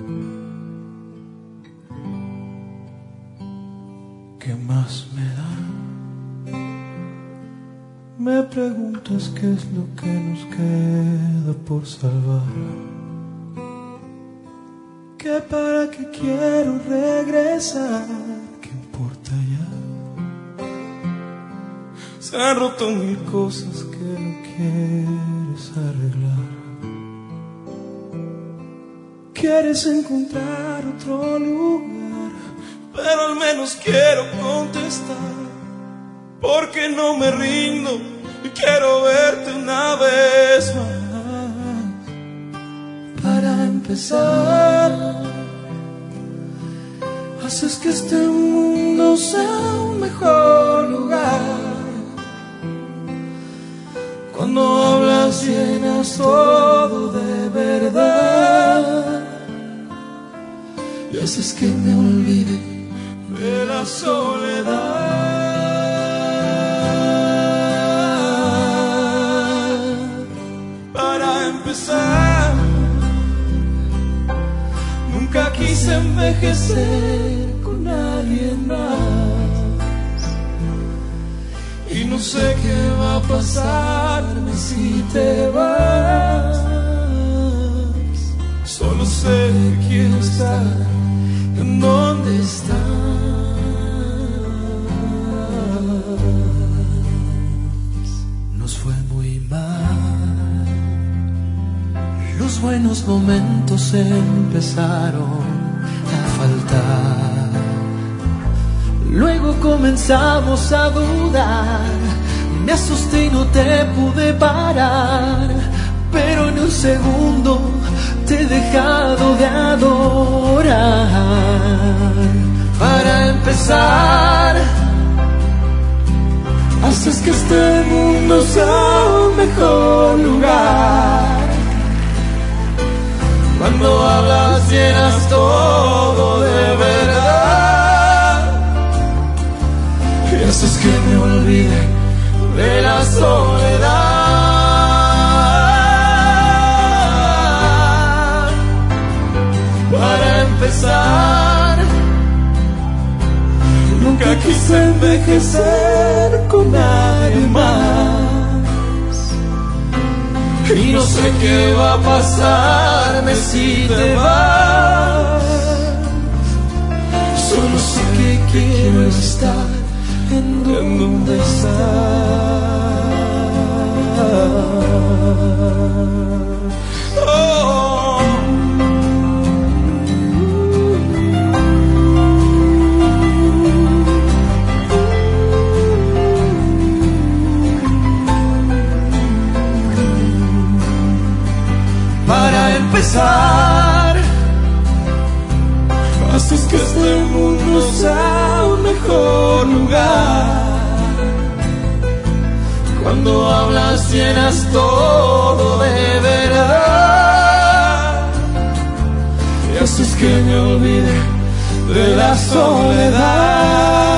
¿Qué más me da? Me preguntas qué es lo que nos queda por salvar. Que para qué quiero regresar, ¿qué importa ya? Se han roto mil cosas que no quieres arreglar. Quieres encontrar otro lugar, pero al menos quiero contestar, porque no me rindo y quiero verte una vez más. Para empezar, haces que este mundo sea un mejor lugar. Cuando hablas llenas todo de verdad, y haces que me olvide de la soledad. Para empezar, nunca quise envejecer con alguien más, y no sé qué va a pasarme si te vas. Solo sé que quiero estar en donde estás. Nos fue muy mal, los buenos momentos empezaron a faltar. Luego comenzamos a dudar, me asusté y no te pude parar, pero en un segundo te he dejado de adorar. Para empezar, haces que este mundo sea un mejor lugar. Cuando hablas llenas todo de verdad, y haces que me olvide de la soledad. Para empezar, nunca quise envejecer con nadie más, y no sé qué va a pasarme si te vas. Solo sé que quiero estar en donde estás. Oh. Para empezar, haces que este mundo sea un mejor lugar. Cuando hablas llenas todo de verdad, y haces que me olvide de la soledad.